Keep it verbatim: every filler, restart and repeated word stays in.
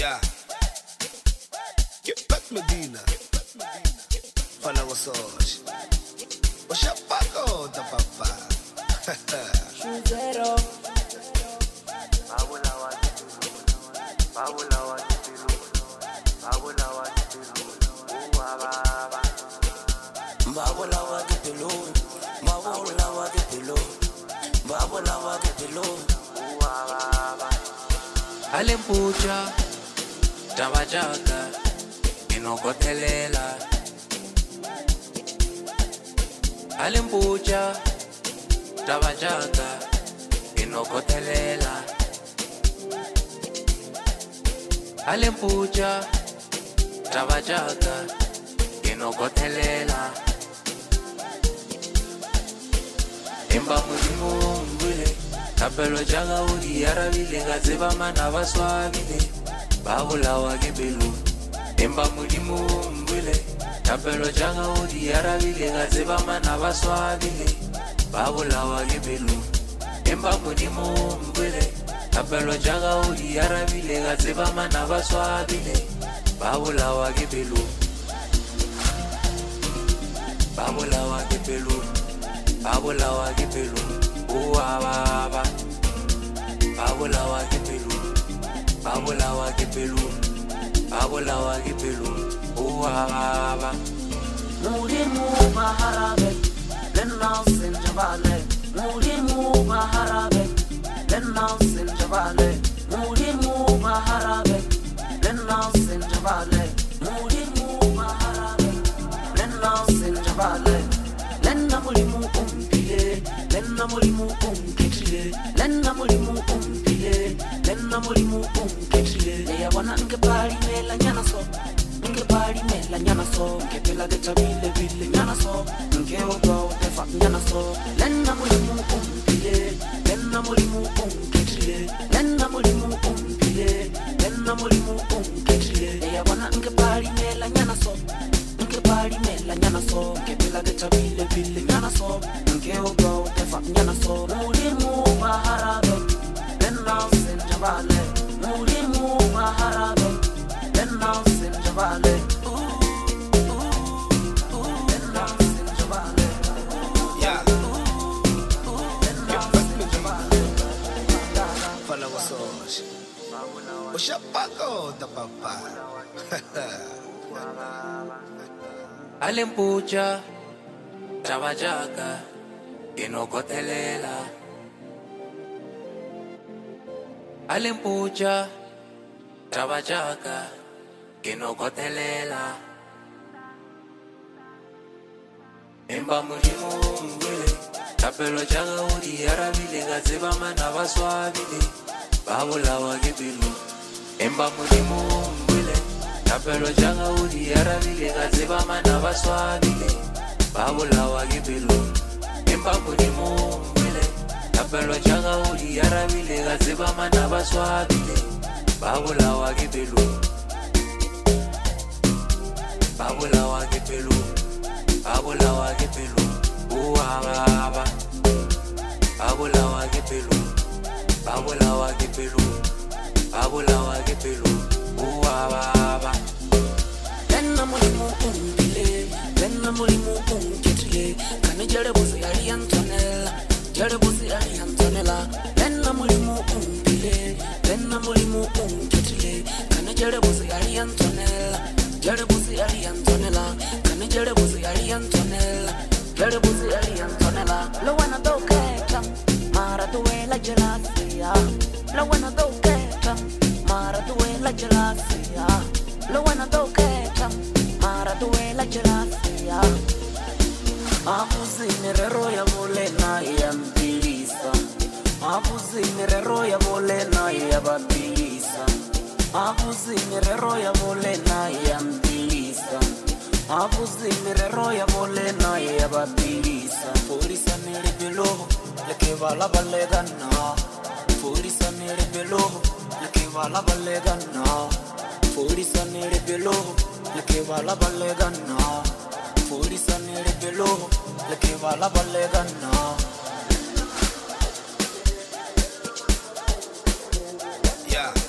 Yeah. Get back Medina. Fala Wasosh. Washapaco da papa. Chuzero. Babula wa kipilu. Babula wa kipilu. Babula wa kipilu. Uwa baba. Babula wa kipilu. Babula wa kipilu. Babula wa kipilu. Uwa baba. Alempucha, tabachaka, inokotelela. Alempucha, tabachaka, inokotelela. Alempucha, tabachaka, inokotelela. Imba mudimu mbule. Kapelo jaga uri yarabile gazeba mana baswabile babulawa gebelu emba mudimu mbule kapelo jaga uri yarabile gazeba mana baswabile babulawa gebelu emba mudimu mbule kapelo jaga uri yarabile gazeba mana baswabile babulawa gebelu babulawa gebelu babulawa gebelu uwa baba babulawa kipelu babulawa kipelu babulawa kipelu uwa baba Mulimu baharabe lenna sinjabale Mulimu baharabe lenna sinjabale Mulimu baharabe lenna sinjabale Mulimu baharabe lenna sinjabale lenna mulimu umpile lenna mulimu unketile lenna mulimu umpile lenna mulimu unketile ya wana nke pali mela nyana so nke pali mela nyana so nke pela de tabile bile nyana so nke ogo tefa nyana so lenna mulimu umpile lenna mulimu unketile lenna mulimu umpile lenna mulimu unketile ya wana nke pali mela nyana so nke pali mela nyana so nke pela de tabile bile nyana so nke ogo tefa nyana so mulimu baharabe lenna sinjabale mulimu baharabe lenna sinjabale lenna sinjabale Yeah. lenna sinjabale Fala Wasosh. Washapaco da papa. Alempucha, tabachaka, inokotelela. Alempucha, tabachaka, inokotelela. Emba mulimu mbule, kapelo jaga uri yarabile gazeba mana baswabile, babulawa gebelu. Emba mulimu mbule, kapelo jaga uri yarabile gazeba mana baswabile, babulawa gebelu. Emba mulimu mbule, kapelo jaga uri yarabile gazeba mana baswabile, babulawa gebelu. Babulawa gebelu. Babulawa kipelu, uwa baba. Babulawa kipelu, babulawa kipelu, babulawa kipelu, uwa baba. lenna mulimu umpile lenna mulimu unketile kane jere buzi ali antonella jere buzi ali antonella lenna mulimu umpile lenna mulimu unketile kane jere buzi ali antonella jere buzi ali antonella kane jere buzi ali antonella jere buzi ali antonella lo wanna do keta mara duela gelasia lo wanna do keta mara duela gelasia lo wanna do keta mara duela gelasia abuzi mirero ya volena ya mbilisa abuzi mirero ya volena ya babilisa abuzi mirero ya volena ya mbilisa abuzi mirero ya volena ya babilisa polisa nilibelo leke vala balegana polisa nilibelo leke vala balegana polisa nilibelo leke vala balegana polisa nilibelo leke vala balegana Yeah.